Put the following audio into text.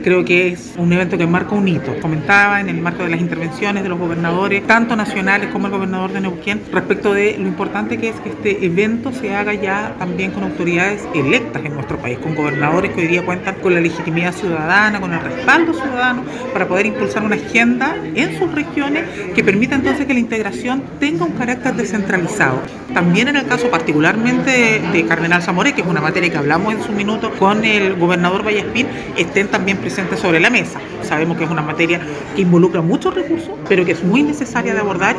Creo que es un evento que marca un hito. Comentaba en el marco de las intervenciones de los gobernadores, tanto nacionales como el gobernador de Neuquén, respecto de lo importante que es que este evento se haga ya también con autoridades electas en nuestro país, con gobernadores que hoy día cuentan con la legitimidad ciudadana, con el respaldo ciudadano, para poder impulsar una agenda en sus regiones que permita entonces que la integración tenga un carácter descentralizado. También en el caso particularmente de Cardenal Zamoré, que es una materia que hablamos en su minuto con el gobernador Vallespín, estén también presentes sobre la mesa. Sabemos que es una materia que involucra muchos recursos, pero que es muy necesaria de abordar